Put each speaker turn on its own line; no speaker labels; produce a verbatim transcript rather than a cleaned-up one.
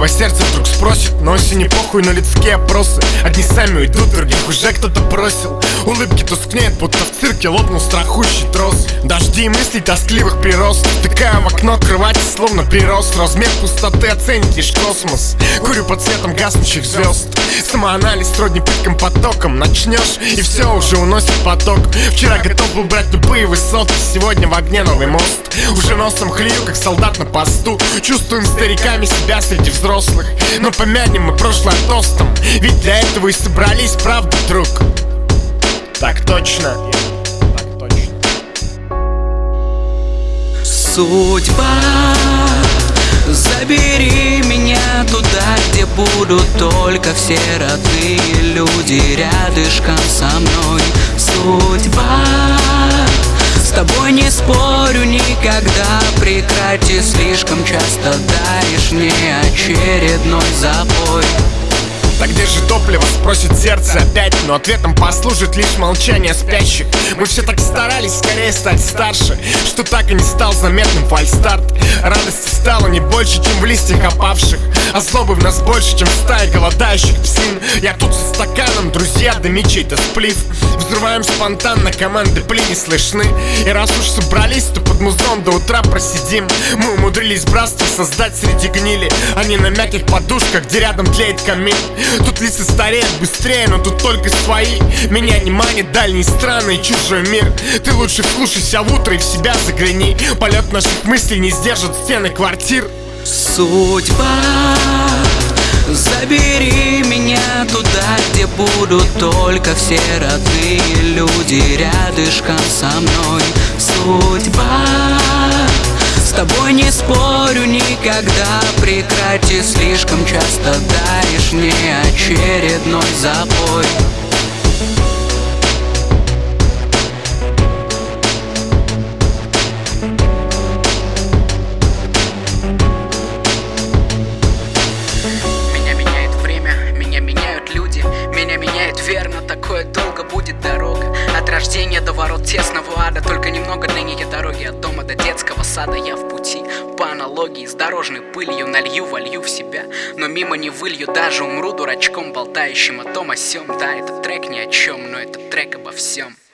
Доброго сердца вдруг спросит, но осени похуй, на людские опросы. Одни сами уйдут, других уже кто-то бросил. Улыбки тускнеют, будто в цирке лопнул страхущий трос. Дожди и мыслей тоскливых прирост. Втыкаю в окно кровати, словно прирост. Размер пустоты оценит лишь космос. Курю под светом гаснущих звезд. Самоанализ сродни пыткам потоком. Начнешь, и все уже уносит поток. Вчера готов был брать тупые высоты, сегодня в огне новый мост. Уже носом хлею, как солдат на посту. Чувствуем стариками себя среди взрослых. Но помянем мы прошлое тостом, ведь для этого и собрались, правда, друг? Так точно. Так точно.
Судьба, забери меня туда, где будут только все родные люди рядышком со мной. Судьба, с тобой не спорю никогда, прекрати, слишком часто даришь мне очередной запой.
Так где же топливо, спросит сердце опять, но ответом послужит лишь молчание спящих. Мы все так старались скорее стать старше, что так и не стал заметным фальстарт. Радости стало не больше, чем в листьях опавших, а злобы в нас больше, чем в стае голодающих псин. Я тут со стаканом, друзья, да мечей-то сплив. Взрываем спонтанно, команды пли не слышны. И раз уж собрались, то под музон до утра просидим. Мы умудрились братство создать среди гнили, а не на мягких подушках, где рядом тлеет камин. Тут лица стареют быстрее, но тут только свои. Меня не манит дальние страны и чужой мир. Ты лучше вслушайся в утро и в себя загляни. Полет наших мыслей не сдержит стены квартир.
Судьба, забери меня туда, где будут только все родные люди рядышком со мной. Судьба, с тобой не спорю никогда, прекрати, слишком часто даришь мне очередной запой. Меня меняет время, меня меняют люди, меня меняет верно, такое долго будет дорога. От рождения до ворот тесного ада, только немного длиннее дороги. От дома до детского сада я в пути. По аналогии с дорожной пылью налью, волью в себя, но мимо не вылью, даже умру дурачком, болтающим о том о сём. Да, этот трек ни о чем, но этот трек обо всем.